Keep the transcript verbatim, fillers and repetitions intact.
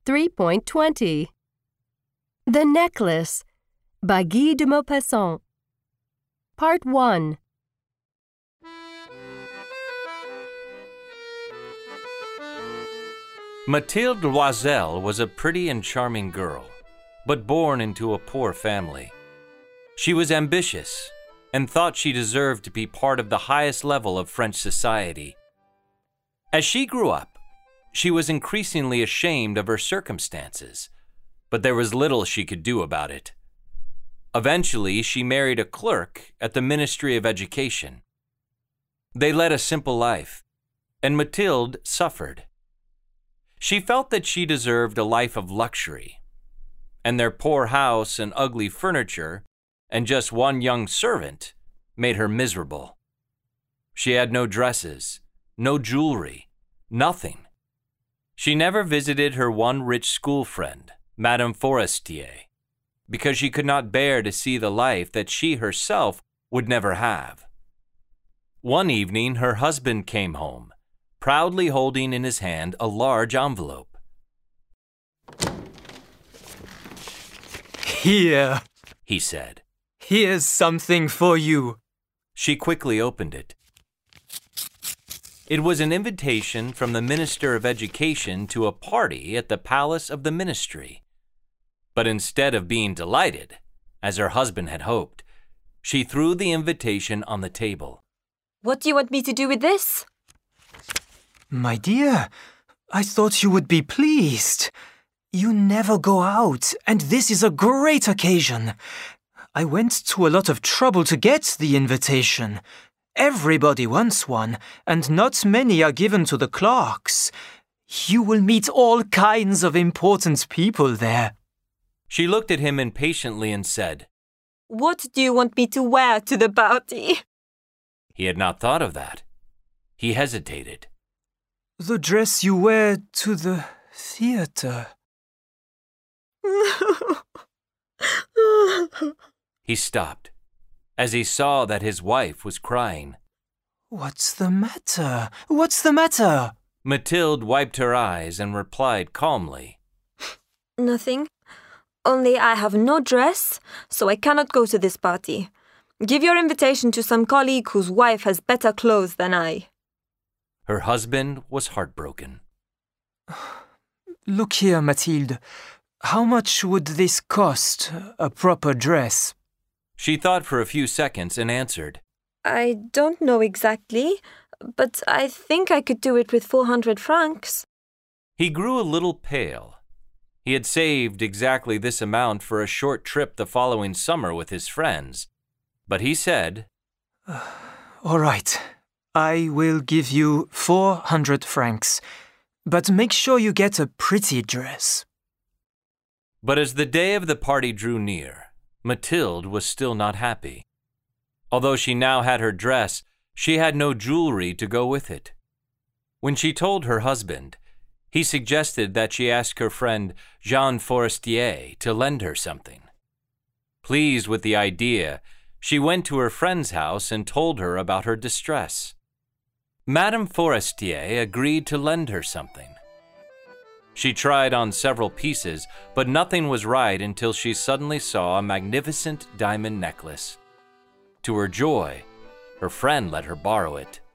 three point twenty. The Necklace by Guy de Maupassant. Part one. Mathilde Loisel was a pretty and charming girl, but born into a poor family. She was ambitious and thought she deserved to be part of the highest level of French society. As she grew up, she was increasingly ashamed of her circumstances, but there was little she could do about it. Eventually, she married a clerk at the Ministry of Education. They led a simple life, and Mathilde suffered. She felt that she deserved a life of luxury, and their poor house and ugly furniture and just one young servant made her miserable. She had no dresses, no jewelry, nothing. She never visited her one rich school friend, Madame Forestier, because she could not bear to see the life that she herself would never have. One evening, her husband came home, proudly holding in his hand a large envelope. "Here," he said. "Here's something for you." She quickly opened it. It was an invitation from the Minister of Education to a party at the palace of the ministry. But instead of being delighted, as her husband had hoped, she threw the invitation on the table. "What do you want me to do with this?" "My dear, I thought you would be pleased. You never go out, and this is a great occasion. I went to a lot of trouble to get the invitation. Everybody wants one, and not many are given to the clerks. You will meet all kinds of important people there." She looked at him impatiently and said, "What do you want me to wear to the party?" He had not thought of that. He hesitated. "The dress you wear to the theater." He stopped, as he saw that his wife was crying. "What's the matter? What's the matter?" Mathilde wiped her eyes and replied calmly, "Nothing. Only I have no dress, so I cannot go to this party. Give your invitation to some colleague whose wife has better clothes than I." Her husband was heartbroken. "Look here, Mathilde. How much would this cost, a proper dress?" She thought for a few seconds and answered, "I don't know exactly, but I think I could do it with four hundred francs. He grew a little pale. He had saved exactly this amount for a short trip the following summer with his friends. But he said, uh, "All right, I will give you four hundred francs, but make sure you get a pretty dress." But as the day of the party drew near, Mathilde was still not happy. Although she now had her dress, she had no jewelry to go with it. When she told her husband, he suggested that she ask her friend Jean Forestier to lend her something. Pleased with the idea, she went to her friend's house and told her about her distress. Madame Forestier agreed to lend her something. She tried on several pieces, but nothing was right until she suddenly saw a magnificent diamond necklace. To her joy, her friend let her borrow it.